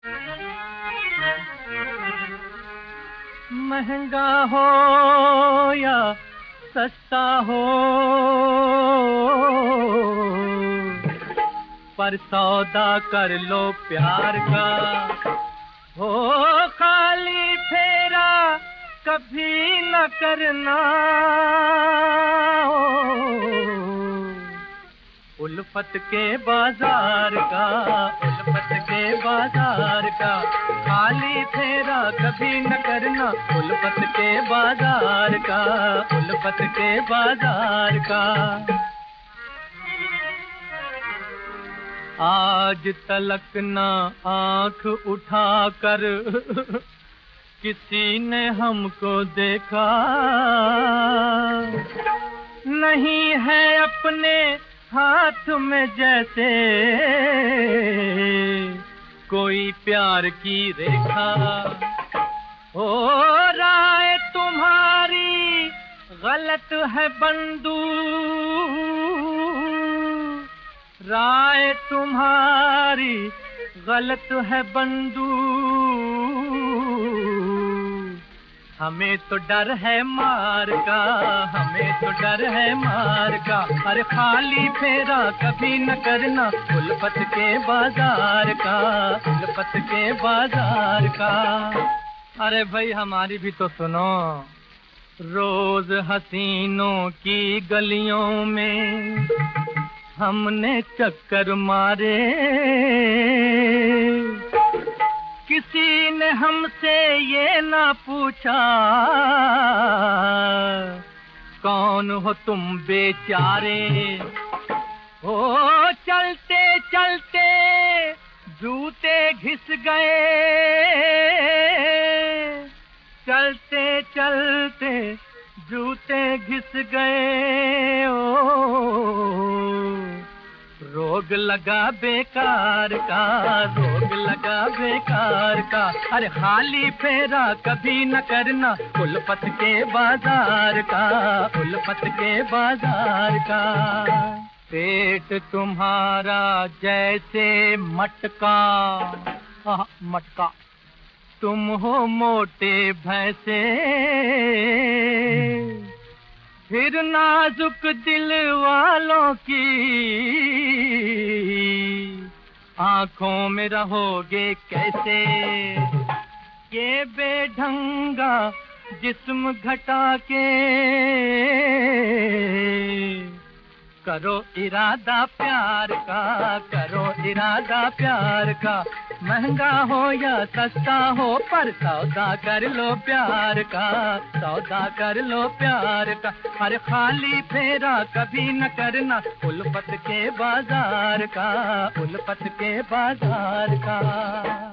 महंगा हो या सस्ता हो, पर सौदा कर लो प्यार का। हो खाली फेरा कभी न करना, उल्फत के बाजार का, उल्फत के बाजार का। खाली फेरा कभी न करना, उल्फत के बाजार का, उल्फत के बाजार का। आज तलक ना आंख उठाकर किसी ने हमको देखा, नहीं है अपने हाथ में जैसे कोई प्यार की रेखा। ओ राय तुम्हारी गलत है बंधु, राय तुम्हारी गलत है बंधु, हमें तो डर है मार का, हमें तो डर है मार का। अरे खाली फेरा कभी न करना, उल्फत के बाजार का, उल्फत के बाजार का। अरे भाई हमारी भी तो सुनो। रोज हसीनों की गलियों में हमने चक्कर मारे, किसी ने हमसे ये ना पूछा कौन हो तुम बेचारे। ओ चलते चलते जूते घिस गए, चलते चलते जूते घिस गए। ओ रोग लगा बेकार का, रोग लगा बेकार का। अरे खाली फेरा कभी न करना, उल्फत के बाजार का, उल्फत के बाजार का। पेट तुम्हारा जैसे मटका, मटका, तुम हो मोटे भैंसे, फिर नाजुक दिल वालों की आंखों में रहोगे कैसे। ये बेढंगा जिस्म घटा के करो इरादा प्यार का, करो इरादा प्यार का। महंगा हो या सस्ता हो, पर सौदा कर लो प्यार का, सौदा कर लो प्यार का। अरे खाली फेरा कभी न करना, उल्फत के बाजार का, उल्फत के बाजार का।